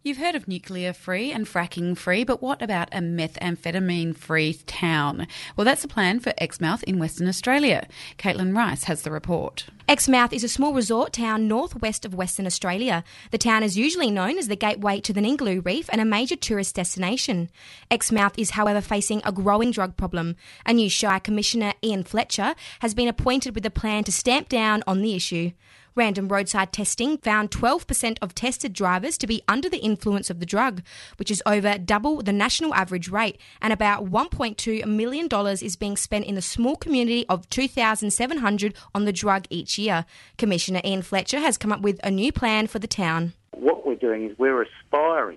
You've heard of nuclear-free and fracking-free, but what about a methamphetamine-free town? Well, that's a plan for Exmouth in Western Australia. Caitlin Rice has the report. Exmouth is a small resort town northwest of Western Australia. The town is usually known as the gateway to the Ningaloo Reef and a major tourist destination. Exmouth is, however, facing a growing drug problem. A new Shire Commissioner, Ian Fletcher, has been appointed with a plan to stamp down on the issue. Random roadside testing found 12% of tested drivers to be under the influence of the drug, which is over double the national average rate, and about $1.2 million is being spent in the small community of 2,700 on the drug each year. Commissioner Ian Fletcher has come up with a new plan for the town. What we're doing is we're aspiring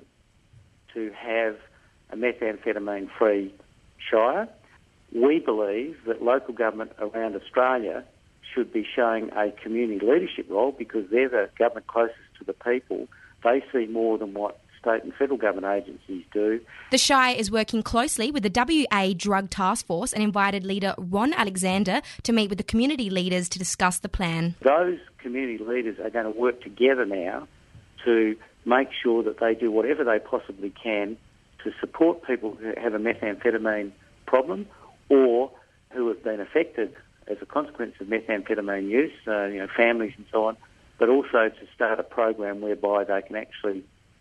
to have a methamphetamine-free Shire. We believe that local government around Australia should be showing a community leadership role because they're the government closest to the people. They see more than what state and federal government agencies do. The Shire is working closely with the WA Drug Task Force and invited leader Ron Alexander to meet with the community leaders to discuss the plan. Those community leaders are going to work together now to make sure that they do whatever they possibly can to support people who have a methamphetamine problem or who have been affected as a consequence of methamphetamine use, families and so on, but also to start a program whereby they can actually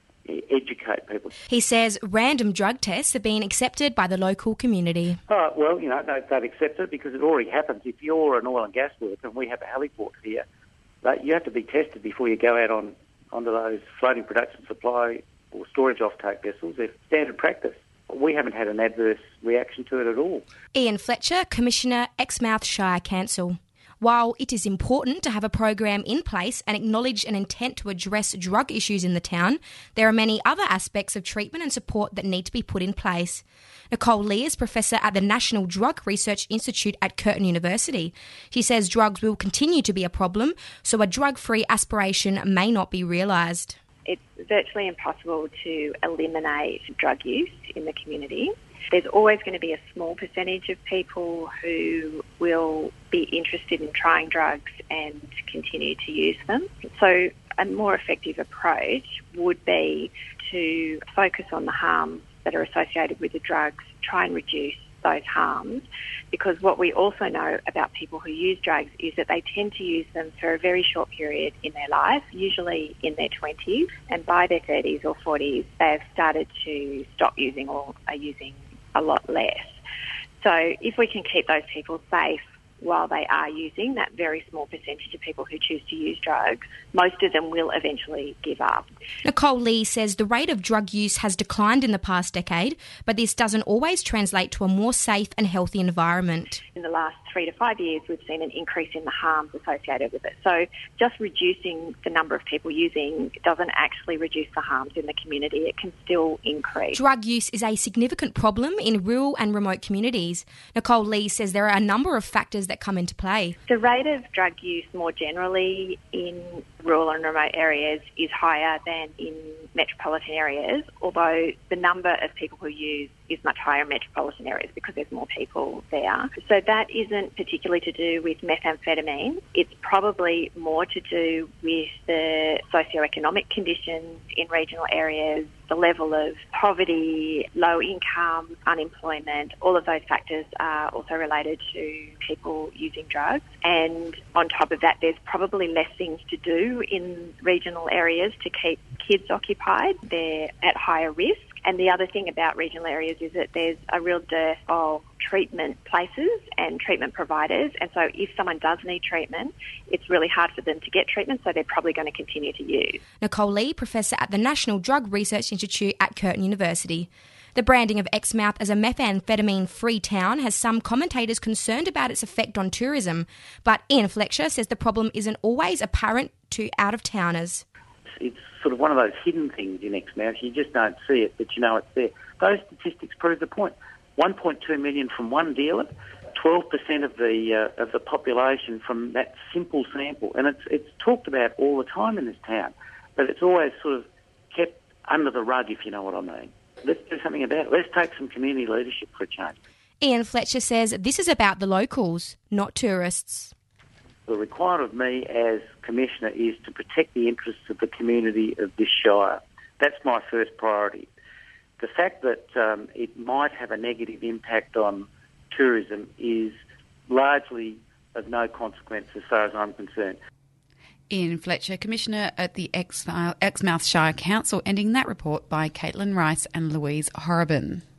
educate people. He says random drug tests have been accepted by the local community. Oh, well, they've accepted it because it already happens. If you're an oil and gas worker and we have a heliport here, you have to be tested before you go out onto those floating production supply or storage offtake vessels. They're standard practice. We haven't had an adverse reaction to it at all. Ian Fletcher, Commissioner, Exmouth Shire Council. While it is important to have a program in place and acknowledge an intent to address drug issues in the town, there are many other aspects of treatment and support that need to be put in place. Nicole Lee is Professor at the National Drug Research Institute at Curtin University. She says drugs will continue to be a problem, so a drug-free aspiration may not be realised. It's virtually impossible to eliminate drug use in the community. There's always going to be a small percentage of people who will be interested in trying drugs and continue to use them. So a more effective approach would be to focus on the harms that are associated with the drugs, try and reduce those harms, because what we also know about people who use drugs is that they tend to use them for a very short period in their life, usually in their 20s, and by their 30s or 40s they've started to stop using or are using a lot less. So if we can keep those people safe while they are using, that very small percentage of people who choose to use drugs, most of them will eventually give up. Nicole Lee says the rate of drug use has declined in the past decade, but this doesn't always translate to a more safe and healthy environment. In the last 3 to 5 years, we've seen an increase in the harms associated with it. So just reducing the number of people using doesn't actually reduce the harms in the community. It can still increase. Drug use is a significant problem in rural and remote communities. Nicole Lee says there are a number of factors that come into play. The rate of drug use more generally in rural and remote areas is higher than in metropolitan areas, although the number of people who use is much higher in metropolitan areas because there's more people there. So that isn't particularly to do with methamphetamine. It's probably more to do with the socioeconomic conditions in regional areas, the level of poverty, low income, unemployment. All of those factors are also related to people using drugs. And on top of that, there's probably less things to do in regional areas to keep kids occupied. They're at higher risk. And the other thing about regional areas is that there's a real dearth of treatment places and treatment providers. And so if someone does need treatment, it's really hard for them to get treatment, so they're probably going to continue to use. Nicole Lee, Professor at the National Drug Research Institute at Curtin University. The branding of Exmouth as a methamphetamine-free town has some commentators concerned about its effect on tourism. But Ian Fletcher says the problem isn't always apparent to out-of-towners. It's sort of one of those hidden things in Exmouth. You just don't see it, but you know it's there. Those statistics prove the point. 1.2 million from one dealer, 12% of the population from that simple sample, and it's talked about all the time in this town, but it's always sort of kept under the rug, if you know what I mean. Let's do something about it. Let's take some community leadership for a change. Ian Fletcher says this is about the locals, not tourists. The requirement of me as Commissioner is to protect the interests of the community of this Shire. That's my first priority. The fact that it might have a negative impact on tourism is largely of no consequence as far as I'm concerned. Ian Fletcher, Commissioner at the Exmouth Shire Council, ending that report by Caitlin Rice and Louise Horrobin.